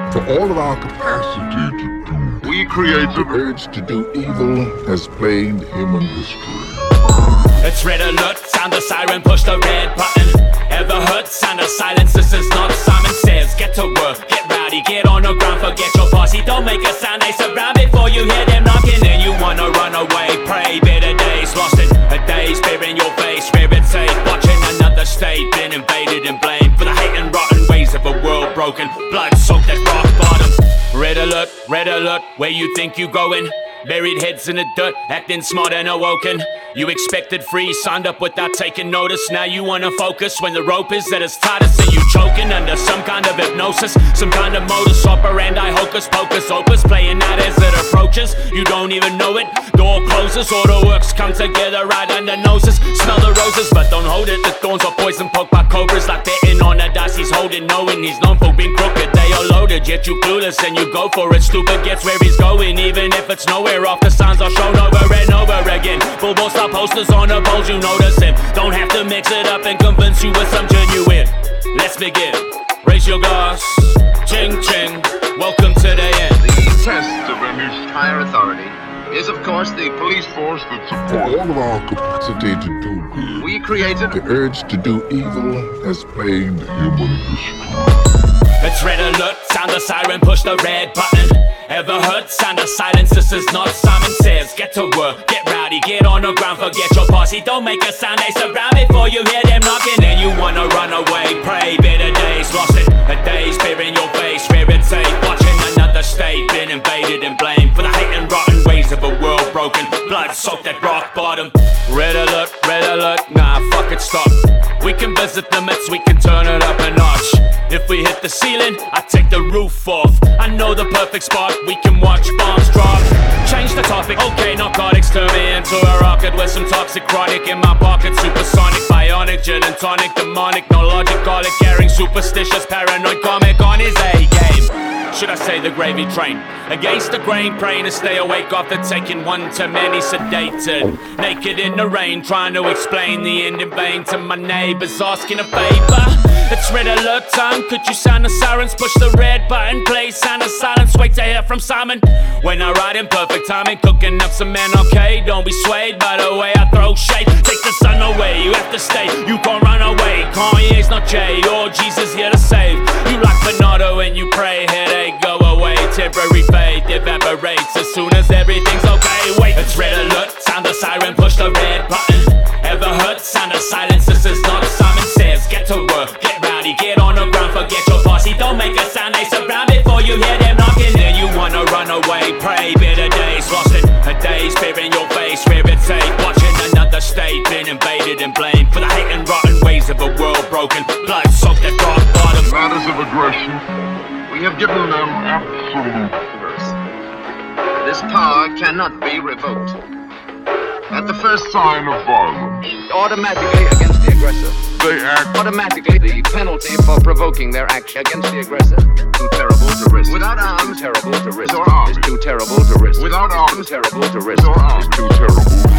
For all of our capacity to do, we created the urge to do evil has plagued human history. It's red alert, sound the siren, push the red button. Ever heard sound of silence? This is not Simon Says. Get to work, get rowdy, get on the ground, forget your posse. Don't make a sound, they surround before you hear them knocking. And you wanna run away, pray, better days. Lost in a daze, fear in your face, spirit safe. Watching another state, been invaded and blamed for the hate and rotten ways of a world broken. Blood soaked at rock bottom. Red alert, where you think you going? Buried heads in the dirt, acting smart and awoken. You expected free, signed up without taking notice. Now you wanna focus when the rope is at its tightest. And you choking under some kind of hypnosis, some kind of modus operandi, hocus pocus opus, playing out as it approaches. You don't even know it, door closes, all the works come together right under noses. Smell the roses, but don't hold it. The thorns are poison, poked by cobras, like betting on the dice he's holding, knowing he's known for being crooked. They are loaded, yet you clueless and you go for it. Stupid gets where he's going, even if it's nowhere off. The signs are shown over and over again. Full ball style posters on the poles, you notice him. Don't have to mix it up and convince you with some genuine. Let's begin. Raise your glass, ching ching. Welcome to the end. The test of any higher authority is, of course, the police force that supports. For all of our capacity to do good, we created the urge to do evil has plagued human history. It's red alert, sound the siren, push the red button. Ever heard sound of silence? This is not Simon Says. Get to work, get rowdy, get on the ground, forget your posse. Don't make a sound, they surround before you hear them knocking. And you wanna run away, pray, better days. Lost in a daze, fear in your face, spirit safe. Watching another state, been invaded and blamed for the hate and rotten ways of a world broken. Blood soaked at rock bottom. Red alert, nah, fuck it, stop. We can visit limits, we can turn it up a notch. If we hit the ceiling, I take the roof off. I know the perfect spot, we can watch bombs drop. Change the topic, okay, narcotics, turn me into a rocket with some toxic chronic in my pocket. Supersonic, bionic, gin and tonic, demonic, no logic, garlic, carrying superstitious, paranoid comic on his A-game. Should I say the gravy train? Against the grain, praying to stay awake after taking one too many, sedated. Naked in the rain, trying to explain the end in vain to my neighbors, asking a favor. It's red alert time, could you sound the sirens? Push the red button, play sound of silence, wait to hear from Simon. When I ride in perfect timing, cooking up some man, okay? Don't be swayed by the way I throw shade. Take the sun away, you have to stay, you can't run away. Kanye's not Jay, or Jesus here to save. You like Bernardo and you pray, headache go away. Temporary fade evaporates as soon as everything's okay. Wait, it's red alert, sound the siren, push the red button. Ever heard sound of silence? This is not Simon Says. Get to work, get rowdy, get on the ground, forget your posse. Don't make a sound, they surround before you hear them knocking. Then you wanna run away, pray, better days. Lost in a daze, fear in your face, spirit safe. Watching another state, been invaded and blamed for the hate and rotten ways of a world broken. Blood soaked at rock bottom. Matters of aggression, we have given them absolute force. this power cannot be revoked. At the first sign of violence, Automatically against the aggressor. they act. Automatically the penalty for provoking their action against the aggressor. Too terrible to risk. Without arms, terrible to risk. Or arms. It's too terrible to risk. Without arms, Too terrible to risk. or arms. It's too terrible.